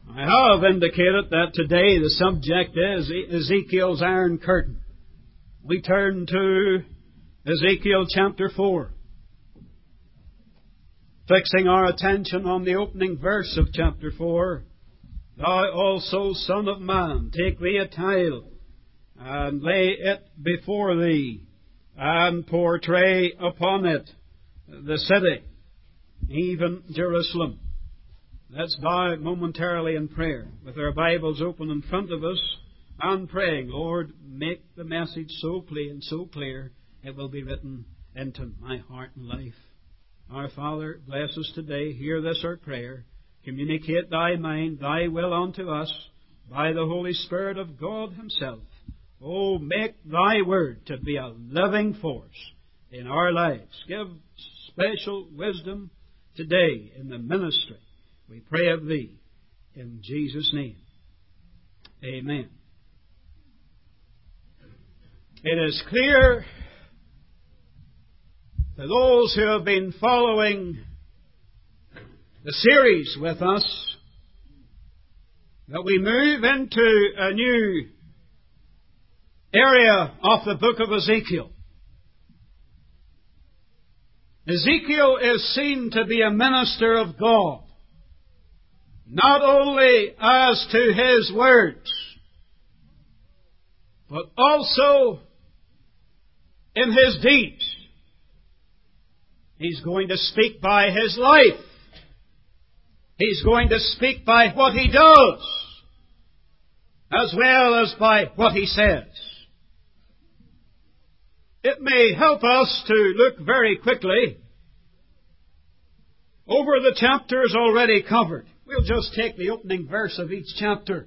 I have indicated that today the subject is Ezekiel's iron curtain. We turn to Ezekiel chapter 4, fixing our attention on the opening verse of chapter 4. Thou also, son of man, take thee a tile, and lay it before thee, and portray upon it the city, even Jerusalem. Let's bow momentarily in prayer, with our Bibles open in front of us, and praying, Lord, make the message so plain, so clear, it will be written into my heart and life. Our Father, bless us today. Hear this our prayer. Communicate Thy mind, Thy will unto us, by the Holy Spirit of God Himself. Oh, make Thy Word to be a living force in our lives. Give special wisdom today in the ministry. We pray of Thee in Jesus' name. Amen. It is clear to those who have been following the series with us that we move into a new area of the book of Ezekiel. Ezekiel is seen to be a minister of God, not only as to his words, but also in his deeds. He's going to speak by his life. He's going to speak by what he does, as well as by what he says. It may help us to look very quickly over the chapters already covered. We'll just take the opening verse of each chapter.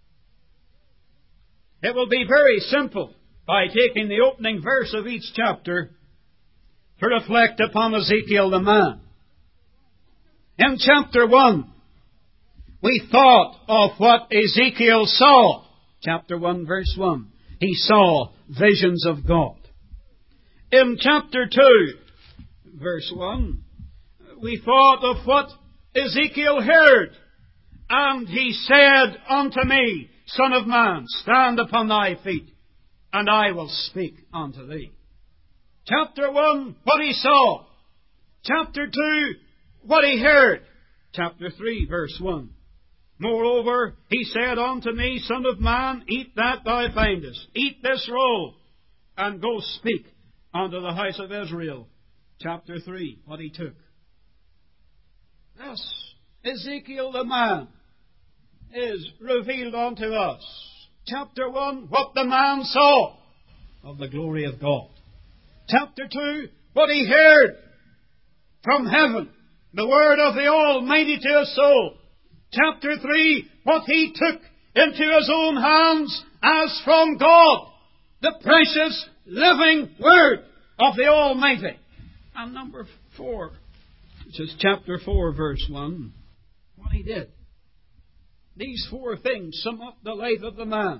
It will be very simple by taking the opening verse of each chapter to reflect upon Ezekiel the man. In chapter 1, we thought of what Ezekiel saw. Chapter 1, verse 1. He saw visions of God. In chapter 2, verse 1, we thought of what Ezekiel heard. And he said unto me, Son of man, stand upon thy feet, and I will speak unto thee. Chapter 1, what he saw. Chapter 2, what he heard. Chapter 3, verse 1. Moreover, he said unto me, Son of man, eat that thou findest. Eat this roll, and go speak unto the house of Israel. Chapter 3, what he took. Thus, Ezekiel the man is revealed unto us. Chapter 1, what the man saw of the glory of God. Chapter 2, what he heard from heaven, the word of the Almighty to his soul. Chapter 3, what he took into his own hands as from God, the precious living word of the Almighty. And number 4, which is chapter 4, verse 1, what he did. These 4 things sum up the life of the man.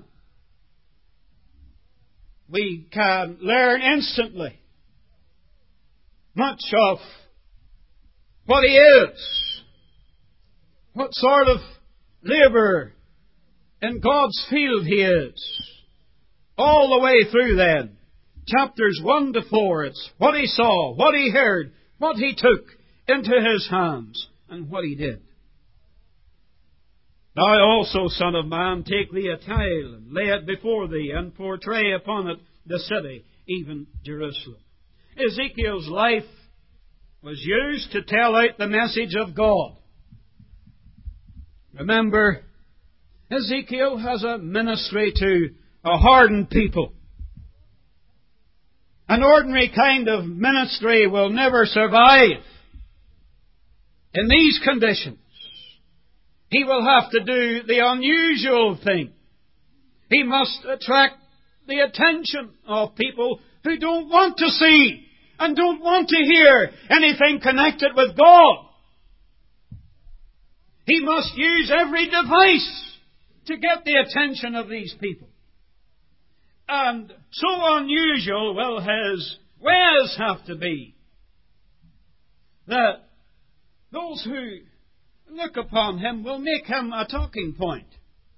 We can learn instantly much of what he is, what sort of labourer in God's field he is. All the way through then, chapters 1 to 4, it's what he saw, what he heard, what he took into his hands, and what he did. Thou also, son of man, take thee a tile, and lay it before thee, and portray upon it the city, even Jerusalem. Ezekiel's life was used to tell out the message of God. Remember, Ezekiel has a ministry to a hardened people. An ordinary kind of ministry will never survive in these conditions. He will have to do the unusual thing. He must attract the attention of people who don't want to see and don't want to hear anything connected with God. He must use every device to get the attention of these people. And so unusual will his ways have to be that those who look upon him will make him a talking point.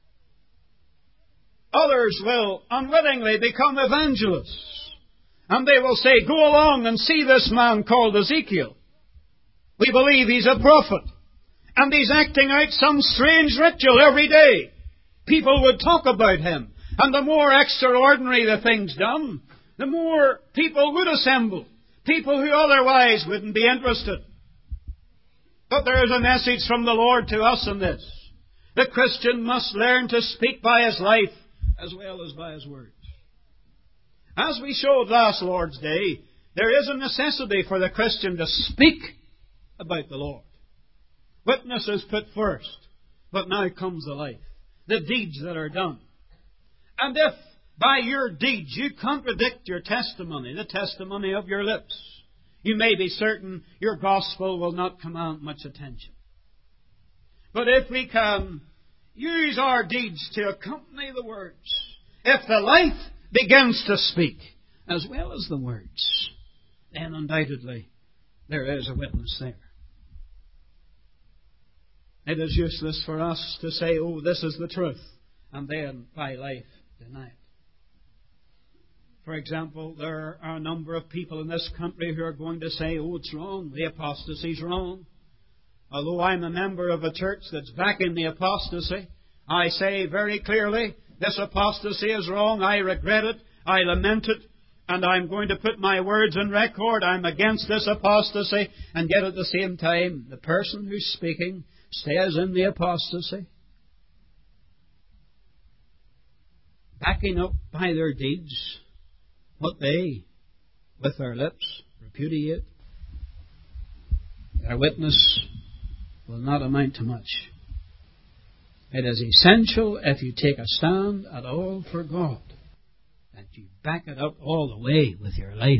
Others will unwittingly become evangelists. And they will say, go along and see this man called Ezekiel. We believe he's a prophet. And he's acting out some strange ritual every day. People would talk about him. And the more extraordinary the thing's done, the more people would assemble. People who otherwise wouldn't be interested. But there is a message from the Lord to us in this. The Christian must learn to speak by his life as well as by his words. As we showed last Lord's Day, there is a necessity for the Christian to speak about the Lord. Witness is put first, but now comes the life, the deeds that are done. And if by your deeds you contradict your testimony, the testimony of your lips, you may be certain your gospel will not command much attention. But if we can use our deeds to accompany the words, if the life begins to speak as well as the words, then undoubtedly there is a witness there. It is useless for us to say, oh, this is the truth, and then by life deny it. For example, there are a number of people in this country who are going to say, oh, it's wrong, the apostasy's wrong. Although I'm a member of a church that's backing the apostasy, I say very clearly, this apostasy is wrong, I regret it, I lament it, and I'm going to put my words in record. I'm against this apostasy, and yet at the same time, the person who's speaking stays in the apostasy, backing up by their deeds what they, with their lips, repudiate. Their witness will not amount to much. It is essential, if you take a stand at all for God, that you back it up all the way with your life.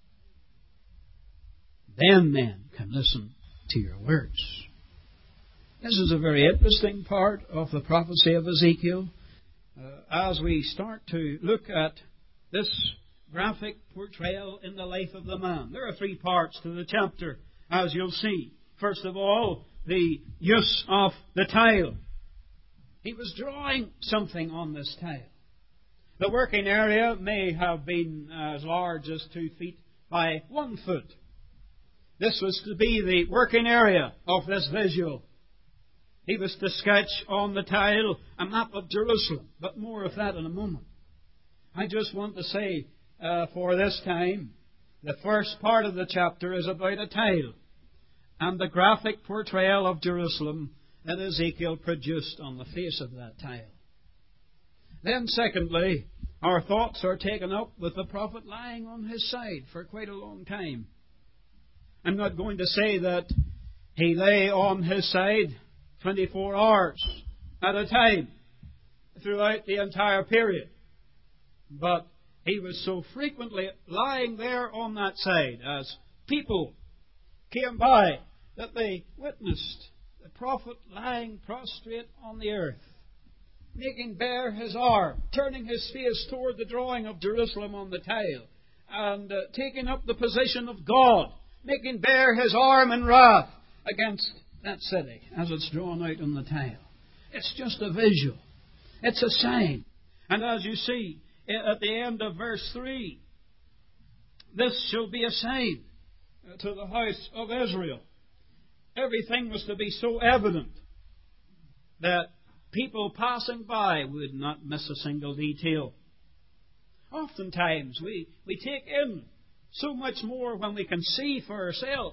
Then men can listen to your words. This is a very interesting part of the prophecy of Ezekiel. As we start to look at this graphic portrayal in the life of the man, there are three parts to the chapter, as you'll see. First of all, the use of the tile. He was drawing something on this tile. The working area may have been as large as 2 feet by 1 foot. This was to be the working area of this visual. He was to sketch on the tile a map of Jerusalem, but more of that in a moment. I just want to say, for this time, the first part of the chapter is about a tile and the graphic portrayal of Jerusalem that Ezekiel produced on the face of that tile. Then, secondly, our thoughts are taken up with the prophet lying on his side for quite a long time. I'm not going to say that he lay on his side 24 hours at a time throughout the entire period. But he was so frequently lying there on that side as people came by that they witnessed the prophet lying prostrate on the earth, making bare his arm, turning his face toward the drawing of Jerusalem on the tile, and taking up the position of God, making bare his arm in wrath against that city as it's drawn out on the tile. It's just a visual. It's a sign. And as you see at the end of verse 3, this shall be a sign to the house of Israel. Everything was to be so evident that people passing by would not miss a single detail. Oftentimes we take in so much more when we can see for ourselves,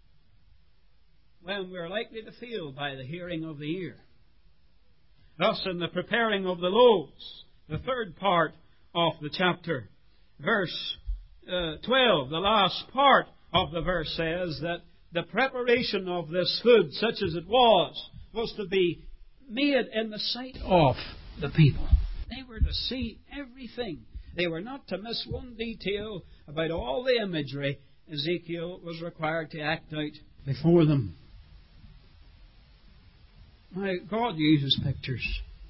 when we're likely to feel by the hearing of the ear. Thus, in the preparing of the loaves, the third part of the chapter, verse 12, the last part of the verse says that the preparation of this food, such as it was to be made in the sight of the people. They were to see everything. They were not to miss one detail about all the imagery Ezekiel was required to act out before them. Now, God uses pictures.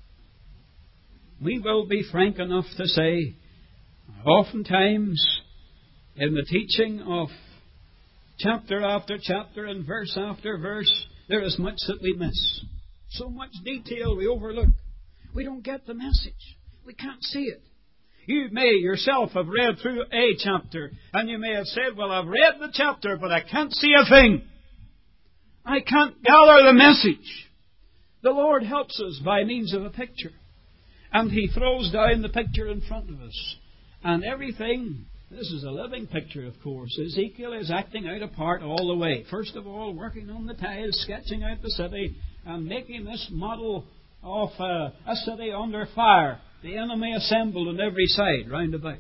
We will be frank enough to say, oftentimes, in the teaching of chapter after chapter and verse after verse, there is much that we miss. So much detail we overlook. We don't get the message. We can't see it. You may yourself have read through a chapter, and you may have said, well, I've read the chapter, but I can't see a thing. I can't gather the message. The Lord helps us by means of a picture. And He throws down the picture in front of us. And everything, this is a living picture, of course. Ezekiel is acting out a part all the way. First of all, working on the tiles, sketching out the city, and making this model of a city under fire. The enemy assembled on every side, round about.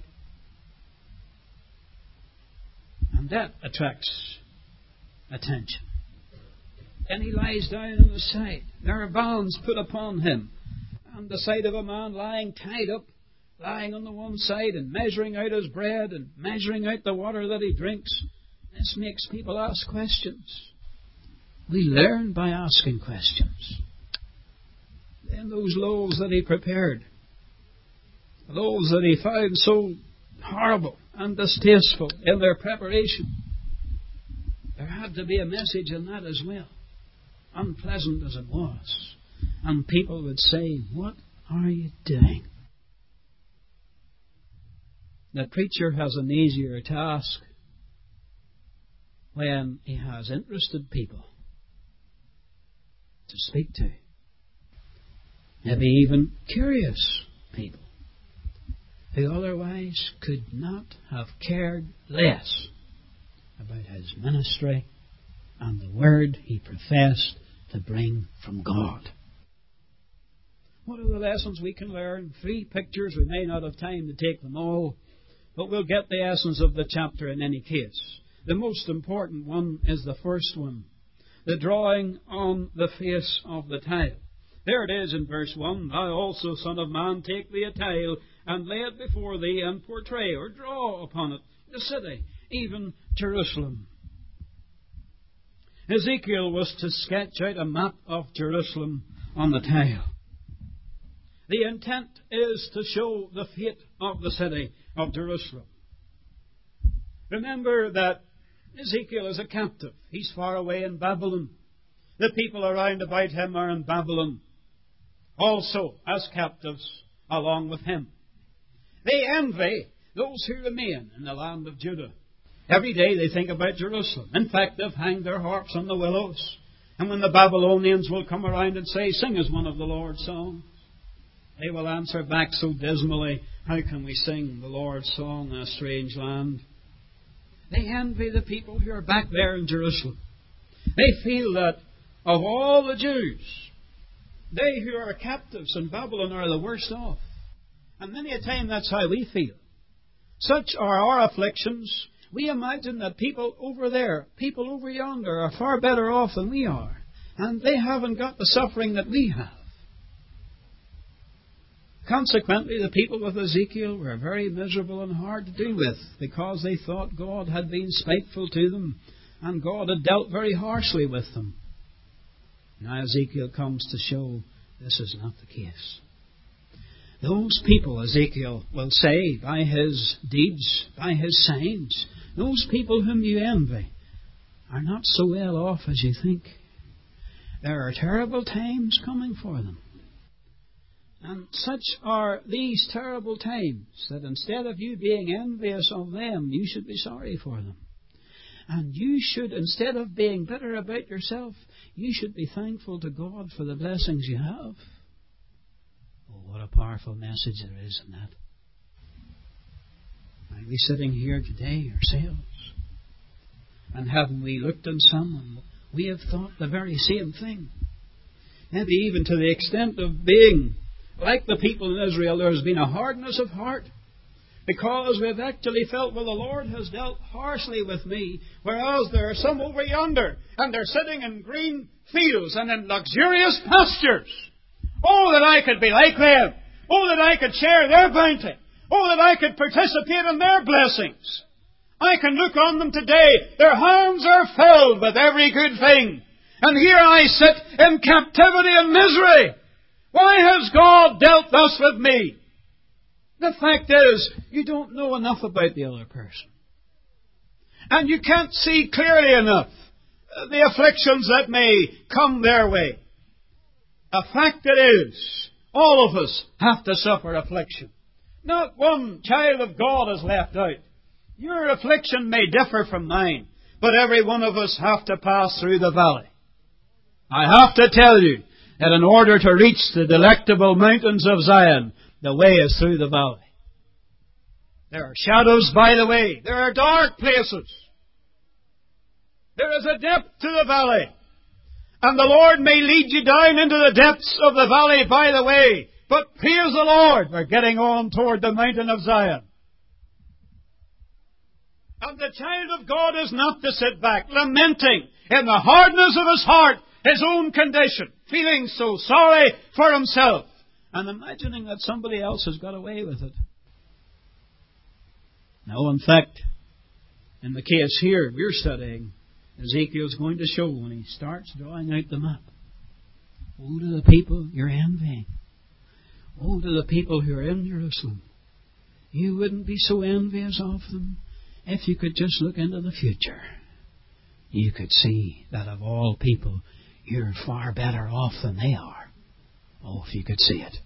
And that attracts attention. Then he lies down on the side. There are bonds put upon him. And the sight of a man lying tied up, lying on the one side and measuring out his bread and measuring out the water that he drinks. This makes people ask questions. We learn by asking questions. Then those loaves that he prepared, loaves that he found so horrible and distasteful in their preparation, there had to be a message in that as well, unpleasant as it was. And people would say, what are you doing? The preacher has an easier task when he has interested people to speak to. Maybe even curious people who otherwise could not have cared less about his ministry and the word he professed to bring from God. What are the lessons we can learn? 3 pictures. We may not have time to take them all, but we'll get the essence of the chapter in any case. The most important one is the first one, the drawing on the face of the tile. There it is in verse 1. Thou also, son of man, take thee a tile, and lay it before thee, and portray or draw upon it the city, even Jerusalem. Ezekiel was to sketch out a map of Jerusalem on the tile. The intent is to show the fate of the city of Jerusalem. Remember that Ezekiel is a captive. He's far away in Babylon. The people around about him are in Babylon, also as captives along with him. They envy those who remain in the land of Judah. Every day they think about Jerusalem. In fact, they've hanged their harps on the willows. And when the Babylonians will come around and say, sing us one of the Lord's songs, they will answer back so dismally, how can we sing the Lord's song in a strange land? They envy the people who are back there in Jerusalem. They feel that of all the Jews, they who are captives in Babylon are the worst off. And many a time that's how we feel. Such are our afflictions. We imagine that people over there, people over yonder, are far better off than we are. And they haven't got the suffering that we have. Consequently, the people with Ezekiel were very miserable and hard to do with, because they thought God had been spiteful to them and God had dealt very harshly with them. Now Ezekiel comes to show this is not the case. Those people, Ezekiel will say, by his deeds, by his signs, those people whom you envy are not so well off as you think. There are terrible times coming for them. And such are these terrible times that instead of you being envious of them, you should be sorry for them. And you should, instead of being bitter about yourself, you should be thankful to God for the blessings you have. Oh, what a powerful message there is in that. Are we sitting here today ourselves? And haven't we looked on some and we have thought the very same thing? Maybe even to the extent of being like the people in Israel, there has been a hardness of heart, because we've actually felt, well, the Lord has dealt harshly with me, whereas there are some over yonder, and they're sitting in green fields and in luxurious pastures. Oh, that I could be like them. Oh, that I could share their bounty. Oh, that I could participate in their blessings. I can look on them today. Their hands are filled with every good thing. And here I sit in captivity and misery. Why has God dealt thus with me? The fact is, you don't know enough about the other person. And you can't see clearly enough the afflictions that may come their way. A fact it is, all of us have to suffer affliction. Not one child of God is left out. Your affliction may differ from mine, but every one of us have to pass through the valley. I have to tell you that in order to reach the delectable mountains of Zion, the way is through the valley. There are shadows by the way. There are dark places. There is a depth to the valley. And the Lord may lead you down into the depths of the valley by the way. But praise the Lord, we're getting on toward the mountain of Zion. And the child of God is not to sit back, lamenting in the hardness of his heart his own condition, feeling so sorry for himself, and imagining that somebody else has got away with it. No, in fact, in the case here we're studying, Ezekiel's going to show when he starts drawing out the map. Woe to the people you're envying. Woe to the people who are in Jerusalem. You wouldn't be so envious of them if you could just look into the future. You could see that of all people, you're far better off than they are. Oh, if you could see it.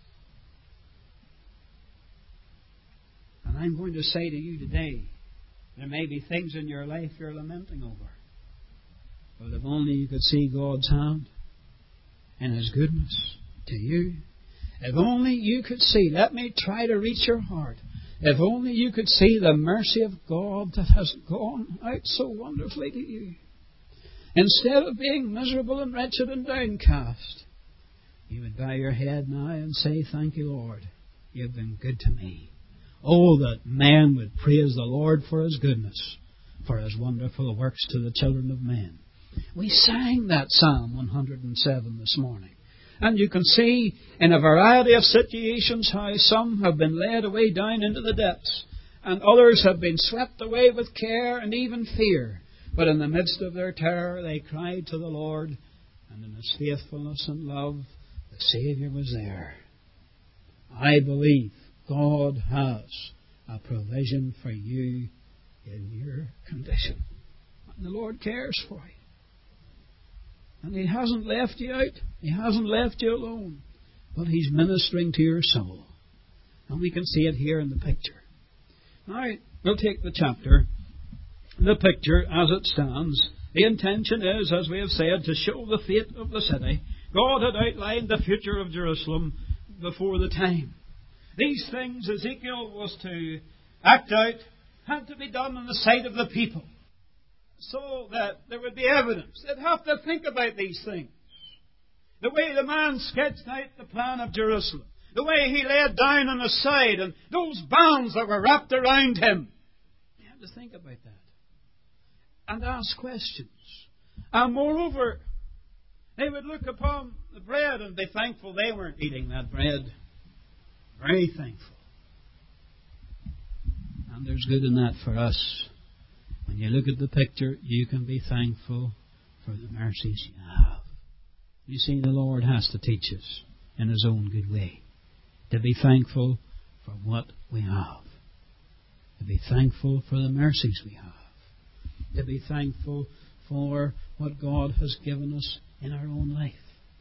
And I'm going to say to you today, there may be things in your life you're lamenting over. But if only you could see God's hand and His goodness to you. If only you could see, let me try to reach your heart. If only you could see the mercy of God that has gone out so wonderfully to you. Instead of being miserable and wretched and downcast, you would bow your head now and say, thank you, Lord. You've been good to me. Oh, that man would praise the Lord for His goodness, for His wonderful works to the children of men. We sang that Psalm 107 this morning. And you can see in a variety of situations how some have been led away down into the depths, and others have been swept away with care and even fear. But in the midst of their terror, they cried to the Lord, and in His faithfulness and love, the Saviour was there. I believe God has a provision for you in your condition. And the Lord cares for you. And He hasn't left you out. He hasn't left you alone. But He's ministering to your soul. And we can see it here in the picture. Now, we'll take the chapter. The picture as it stands. The intention is, as we have said, to show the fate of the city. God had outlined the future of Jerusalem before the time. These things Ezekiel was to act out had to be done in the sight of the people, so that there would be evidence. They'd have to think about these things. The way the man sketched out the plan of Jerusalem, the way he laid down on his side, and those bands that were wrapped around him. They had to think about that and ask questions. And moreover, they would look upon the bread and be thankful they weren't eating that bread. Very thankful. And there's good in that for us. When you look at the picture, you can be thankful for the mercies you have. You see, the Lord has to teach us in His own good way to be thankful for what we have. To be thankful for the mercies we have. To be thankful for what God has given us in our own life.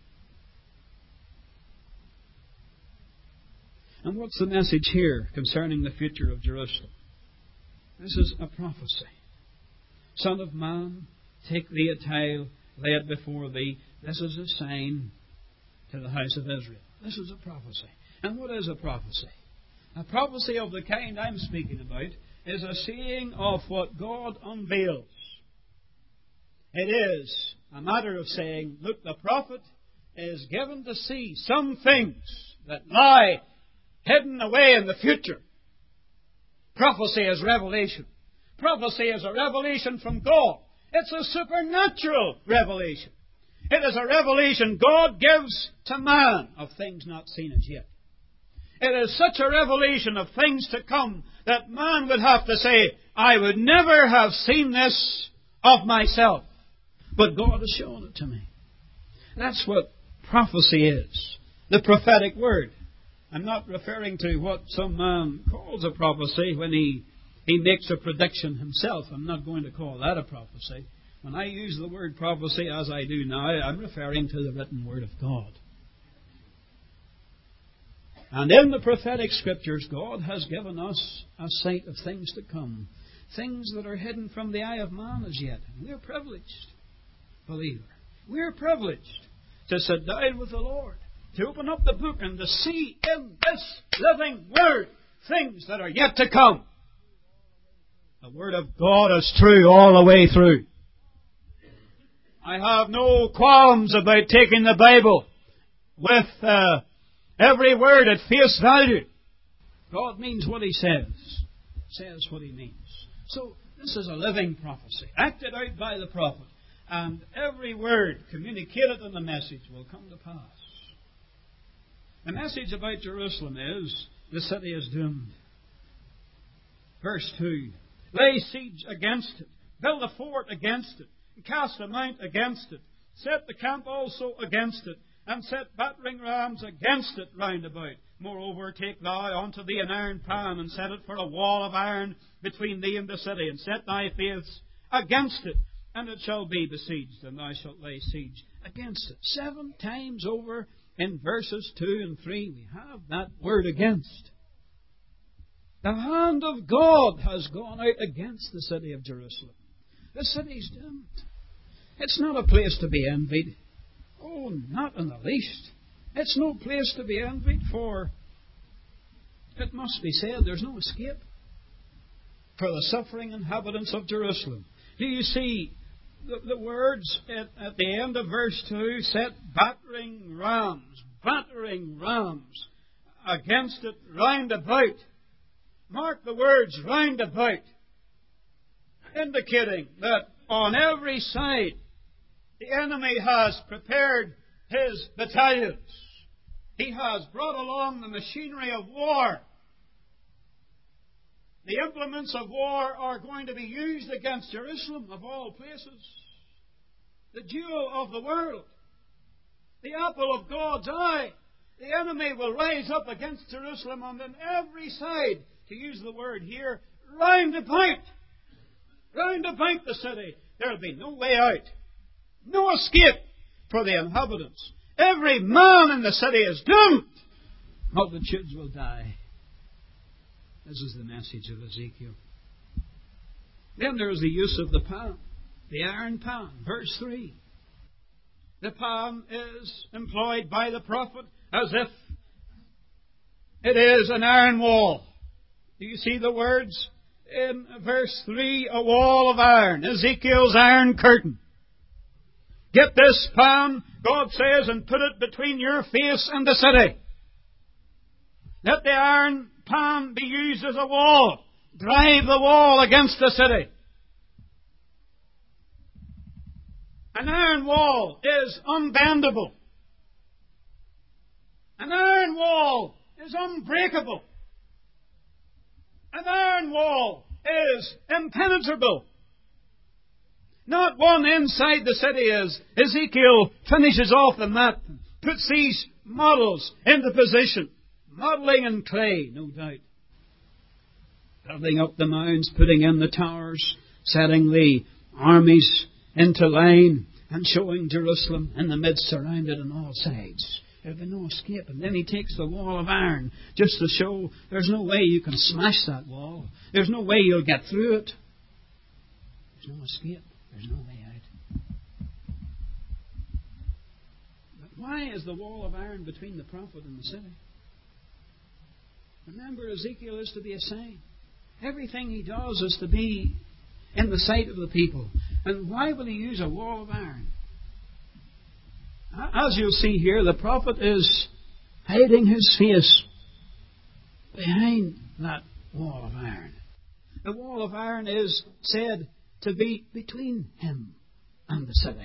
And what's the message here concerning the future of Jerusalem? This is a prophecy. Son of man, take thee a tile, lay it before thee. This is a sign to the house of Israel. This is a prophecy. And what is a prophecy? A prophecy of the kind I'm speaking about is a seeing of what God unveils. It is a matter of saying, look, the prophet is given to see some things that lie hidden away in the future. Prophecy is revelation. Prophecy is a revelation from God. It's a supernatural revelation. It is a revelation God gives to man of things not seen as yet. It is such a revelation of things to come that man would have to say, I would never have seen this of myself. But God has shown it to me. That's what prophecy is. The prophetic word. I'm not referring to what some man calls a prophecy when he makes a prediction himself. I'm not going to call that a prophecy. When I use the word prophecy as I do now, I'm referring to the written Word of God. And in the prophetic Scriptures, God has given us a sight of things to come. Things that are hidden from the eye of man as yet. We're privileged, believer. We're privileged to sit down with the Lord, to open up the book and to see in this living Word things that are yet to come. The Word of God is true all the way through. I have no qualms about taking the Bible with every word at face value. God means what He says what He means. So this is a living prophecy, acted out by the prophet, and every word communicated in the message will come to pass. The message about Jerusalem is, the city is doomed. Verse 2, lay siege against it, build a fort against it, cast a mount against it, set the camp also against it, and set battering rams against it round about. Moreover, take thou unto thee an iron pan, and set it for a wall of iron between thee and the city, and set thy face against it, and it shall be besieged, and thou shalt lay siege against it. 7 times over in verses 2 and 3 we have that word against. The hand of God has gone out against the city of Jerusalem. The city's doomed. It's not a place to be envied. Oh, not in the least. It's no place to be envied, for it must be said there's no escape for the suffering inhabitants of Jerusalem. Do you see the words at the end of verse 2? Set battering rams against it round about. Mark the words round about, indicating that on every side the enemy has prepared his battalions. He has brought along the machinery of war. The implements of war are going to be used against Jerusalem, of all places. The jewel of the world. The apple of God's eye. The enemy will rise up against Jerusalem on every side, to use the word here, round about. Round about the city. There will be no way out. No escape for the inhabitants. Every man in the city is doomed. Multitudes will die. This is the message of Ezekiel. Then there is the use of the pan, the iron pan. Verse 3. The pan is employed by the prophet as if it is an iron wall. Do you see the words? In verse 3, a wall of iron. Ezekiel's iron curtain. Get this pan, God says, and put it between your face and the city. Let the iron pan be used as a wall. Drive the wall against the city. An iron wall is unbendable. An iron wall is unbreakable. An iron wall is impenetrable. Not one inside the city is. Ezekiel finishes off the map, puts these models into position. Modelling in clay, no doubt. Building up the mounds, putting in the towers, setting the armies into line, and showing Jerusalem in the midst, surrounded on all sides. There'll be no escape. And then he takes the wall of iron just to show there's no way you can smash that wall. There's no way you'll get through it. There's no escape. There's no way out. But why is the wall of iron between the prophet and the city? Remember, Ezekiel is to be a sign. Everything he does is to be in the sight of the people. And why will he use a wall of iron? As you'll see here, the prophet is hiding his face behind that wall of iron. The wall of iron is said to be between him and the city.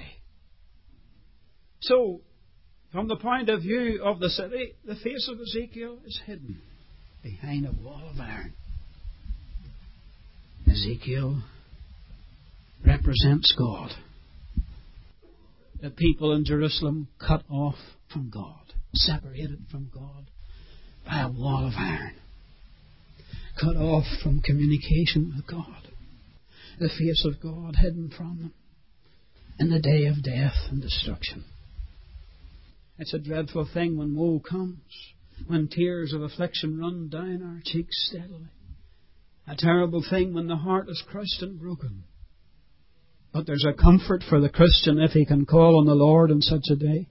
So, from the point of view of the city, the face of Ezekiel is hidden behind a wall of iron. Ezekiel represents God. The people in Jerusalem cut off from God, separated from God by a wall of iron, cut off from communication with God. The face of God hidden from them. in the day of death and destruction. It's a dreadful thing when woe comes, when tears of affliction run down our cheeks steadily. A terrible thing when the heart is crushed and broken. But there's a comfort for the Christian if he can call on the Lord in such a day.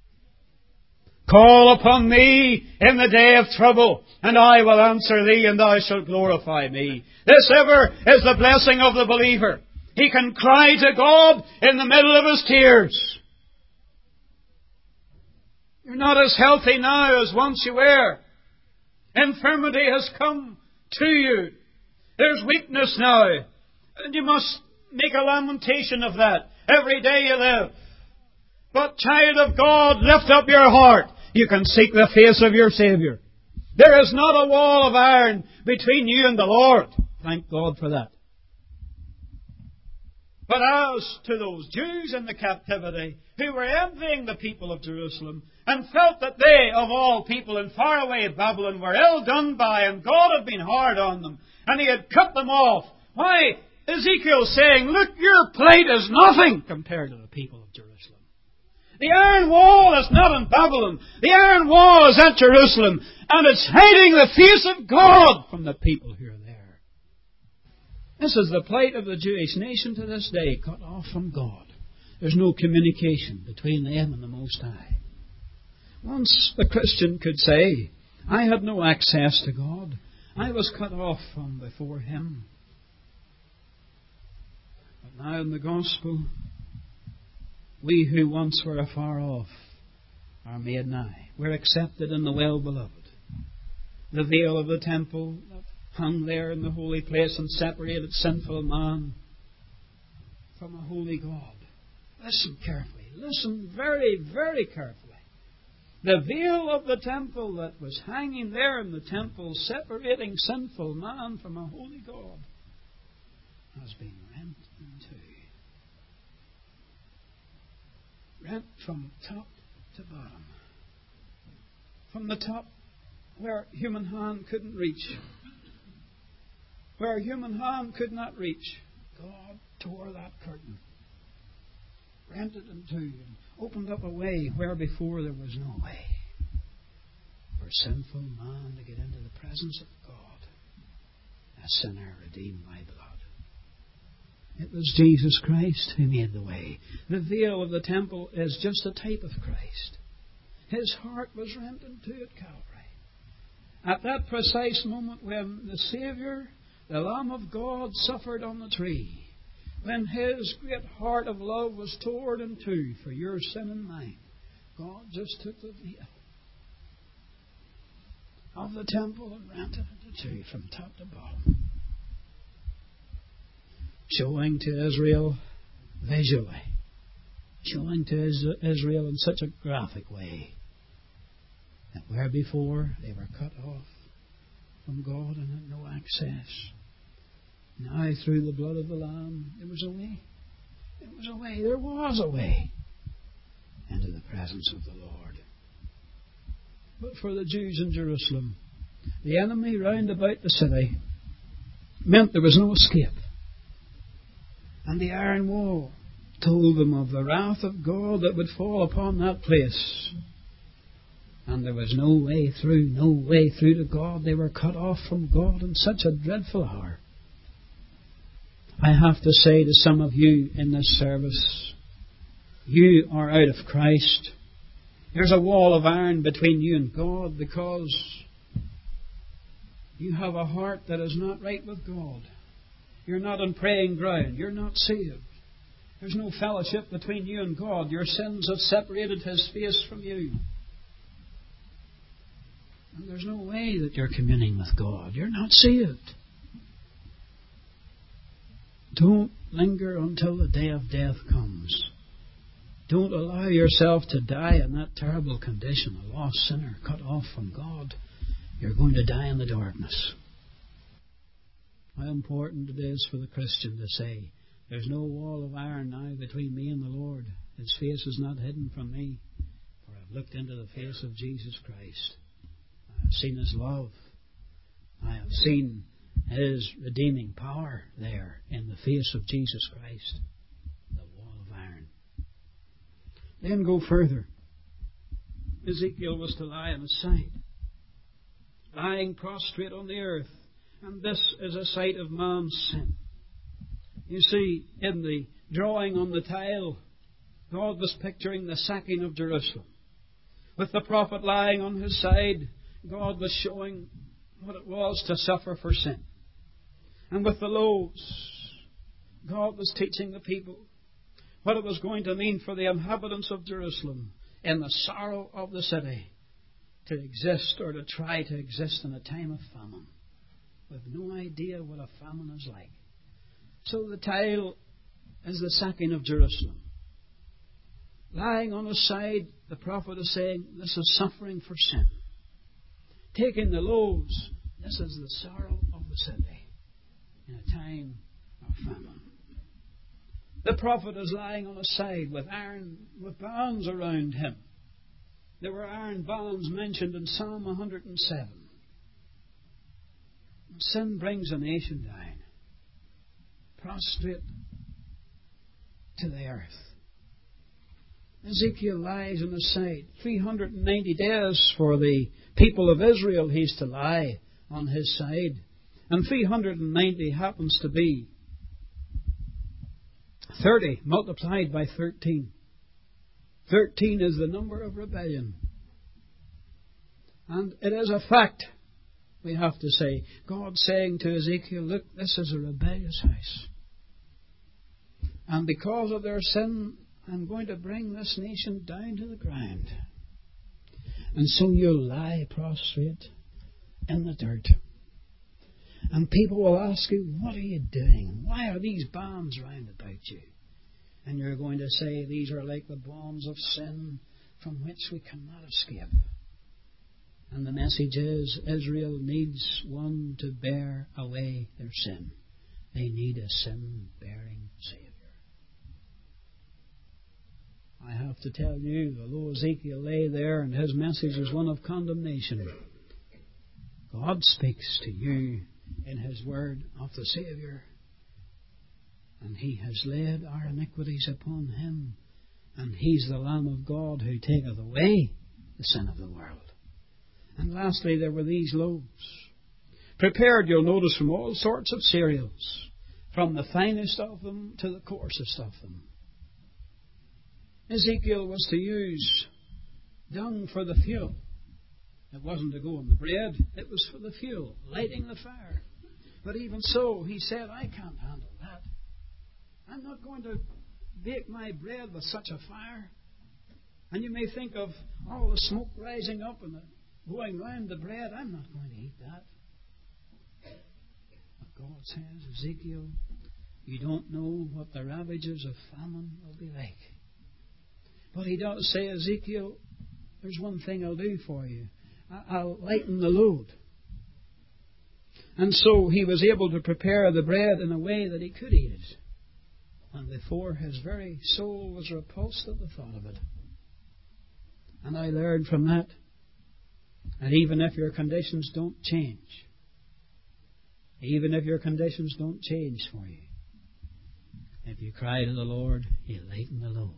Call upon me in the day of trouble, and I will answer thee, and thou shalt glorify me. This ever is the blessing of the believer. He can cry to God in the middle of his tears. You're not as healthy now as once you were. Infirmity has come to you. There's weakness now, and you must make a lamentation of that every day you live. But, child of God, lift up your heart. You can seek the face of your Saviour. There is not a wall of iron between you and the Lord. Thank God for that. But as to those Jews in the captivity who were envying the people of Jerusalem and felt that they, of all people in faraway Babylon, were ill done by and God had been hard on them and He had cut them off, why, Ezekiel's saying, look, your plight is nothing compared to the people of Jerusalem. The iron wall is not in Babylon. The iron wall is at Jerusalem. And it's hiding the face of God from the people who are there. This is the plight of the Jewish nation to this day, cut off from God. There's no communication between them and the Most High. Once the Christian could say, I had no access to God. I was cut off from before Him. But now in the Gospel, we who once were afar off are made nigh. We're accepted in the well-beloved. The veil of the temple that hung there in the holy place and separated sinful man from a holy God. Listen carefully. Listen very, very carefully. The veil of the temple that was hanging there in the temple, separating sinful man from a holy God, has been rent in two. Rent from top to bottom. From the top, where human hand couldn't reach. Where human hand could not reach. God tore that curtain. Rent it in two and opened up a way where before there was no way. For sinful man to get into the presence of God. A sinner redeemed by blood. It was Jesus Christ who made the way. The veil of the temple is just a type of Christ. His heart was rent in two at Calvary. At that precise moment when the Saviour, the Lamb of God, suffered on the tree, when His great heart of love was torn in two for your sin and mine, God just took the veil of the temple and rent it into two from top to bottom. Showing to Israel visually, showing to Israel in such a graphic way that where before they were cut off from God and had no access, now through the blood of the Lamb there was a way. There was a way. There was a way into the presence of the Lord. But for the Jews in Jerusalem, the enemy round about the city meant there was no escape. And the iron wall told them of the wrath of God that would fall upon that place. And there was no way through to God. They were cut off from God in such a dreadful hour. I have to say to some of you in this service, you are out of Christ. There's a wall of iron between you and God because you have a heart that is not right with God. You're not on praying ground. You're not saved. There's no fellowship between you and God. Your sins have separated His face from you. And there's no way that you're communing with God. You're not saved. Don't linger until the day of death comes. Don't allow yourself to die in that terrible condition, a lost sinner cut off from God. You're going to die in the darkness. How important it is for the Christian to say, there's no wall of iron now between me and the Lord. His face is not hidden from me, for I've looked into the face of Jesus Christ. I have seen His love. I have seen His redeeming power there in the face of Jesus Christ. The wall of iron Then go further. Ezekiel was to lie on his side, lying prostrate on the earth. And this is a sight of man's sin. You see, in the drawing on the tile, God was picturing the sacking of Jerusalem. With the prophet lying on his side, God was showing what it was to suffer for sin. And with the loaves, God was teaching the people what it was going to mean for the inhabitants of Jerusalem in the sorrow of the city to exist or to try to exist in a time of famine, with no idea what a famine is like. So the tile is the sacking of Jerusalem. Lying on his side, the prophet is saying, this is suffering for sin. Taking the loaves, this is the sorrow of the city in a time of famine. The prophet is lying on his side with bands around him. There were iron bands mentioned in Psalm 107. Sin brings a nation down, prostrate to the earth. Ezekiel lies on his side. 390 days for the people of Israel he's to lie on his side. And 390 happens to be 30 multiplied by 13. 13 is the number of rebellion. And it is a fact, we have to say. God saying to Ezekiel, look, this is a rebellious house. And because of their sin, I'm going to bring this nation down to the ground. And so you'll lie prostrate in the dirt. And people will ask you, what are you doing? Why are these bands round about you? And you're going to say, these are like the bonds of sin from which we cannot escape. And the message is, Israel needs one to bear away their sin. They need a sin-bearing Savior. I have to tell you, although Ezekiel lay there and his message is one of condemnation, God speaks to you in His word of the Saviour. And He has laid our iniquities upon Him. And He's the Lamb of God who taketh away the sin of the world. And lastly, there were these loaves. Prepared, you'll notice, from all sorts of cereals. From the finest of them to the coarsest of them. Ezekiel was to use dung for the fuel. It wasn't to go on the bread, it was for the fuel, lighting the fire. But even so, he said, I can't handle that. I'm not going to bake my bread with such a fire. And you may think of all the smoke rising up and going round the bread. I'm not going to eat that. But God says, Ezekiel, you don't know what the ravages of famine will be like. But He does say, Ezekiel, there's one thing I'll do for you. I'll lighten the load. And so he was able to prepare the bread in a way that he could eat it. And before his very soul was repulsed at the thought of it. And I learned from that even if your conditions don't change, even if your conditions don't change for you, if you cry to the Lord, He'll lighten the load.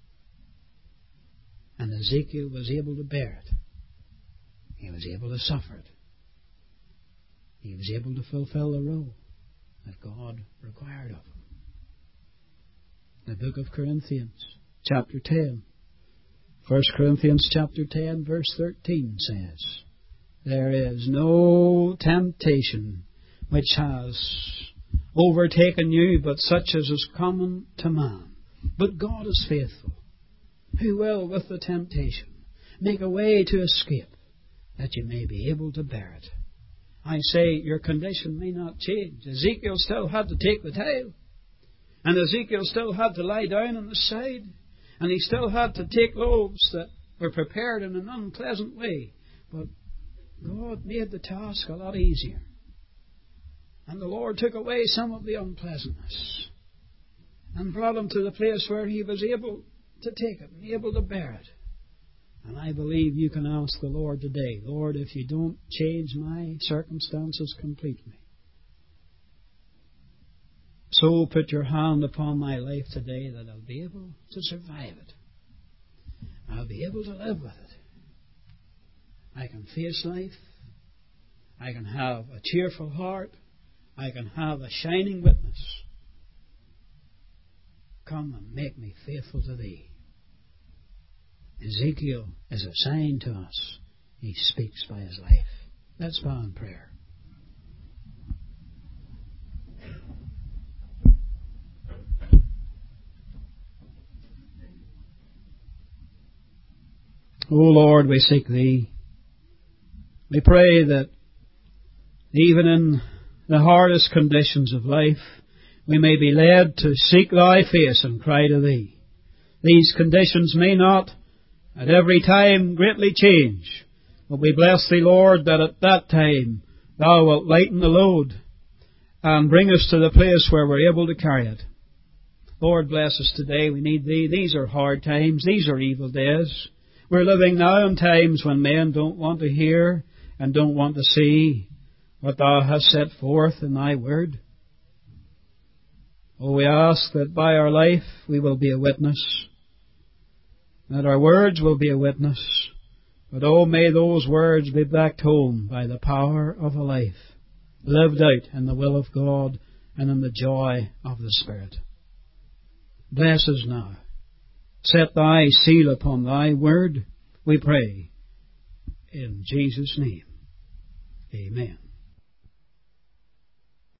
And Ezekiel was able to bear it. He was able to suffer it. He was able to fulfill the role that God required of him. The book of Corinthians, chapter 10. 1 Corinthians chapter 10, verse 13 says, there is no temptation which has overtaken you, but such as is common to man. But God is faithful, who will, with the temptation, make a way to escape, that you may be able to bear it. I say, your condition may not change. Ezekiel still had to take the tile. And Ezekiel still had to lie down on the side. And he still had to take loaves that were prepared in an unpleasant way. But God made the task a lot easier. And the Lord took away some of the unpleasantness and brought him to the place where he was able to take it and able to bear it. And I believe you can ask the Lord today, Lord, if you don't change my circumstances completely, so put your hand upon my life today that I'll be able to survive it. I'll be able to live with it. I can face life. I can have a cheerful heart. I can have a shining witness. Come and make me faithful to Thee. Ezekiel is a sign to us. He speaks by his life. Let's bow in prayer. O Lord, we seek Thee. We pray that even in the hardest conditions of life, we may be led to seek Thy face and cry to Thee. These conditions may not at every time greatly change, but we bless Thee, Lord, that at that time Thou wilt lighten the load and bring us to the place where we're able to carry it. Lord, bless us today. We need Thee. These are hard times. These are evil days. We're living now in times when men don't want to hear and don't want to see what Thou hast set forth in Thy Word. Oh, we ask that by our life we will be a witness, that our words will be a witness, but oh, may those words be backed home by the power of a life lived out in the will of God and in the joy of the Spirit. Bless us now. Set Thy seal upon Thy Word, we pray. In Jesus' name, amen.